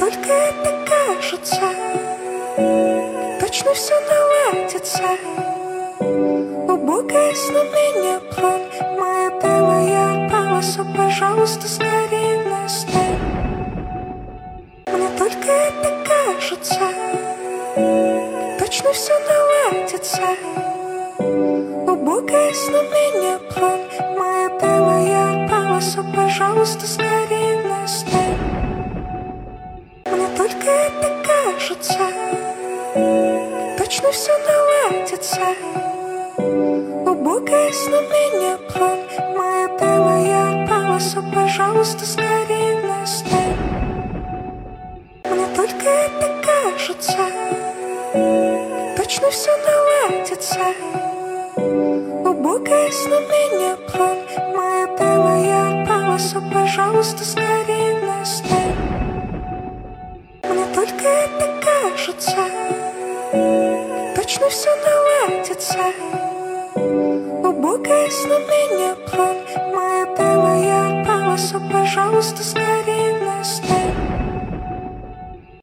только это кажется, точно все наладится. Убогое знамение план, моя белая полоса, пожалуйста, скорее настань. Мне только это кажется, точно все наладится. Убогое знамение план, моя белая полоса, пожалуйста, скорее настань. Мне только это кажется, точно все наладится. Убогое знамение план, моя белая полоса, пожалуйста, скорее настань. Мне только это кажется, точно все наладится. Убогое знамение план, моя белая полоса, пожалуйста, скорее настань. Мне только это кажется, точно все наладится. Убогое знамение план, моя белая полоса, пожалуйста, скорее.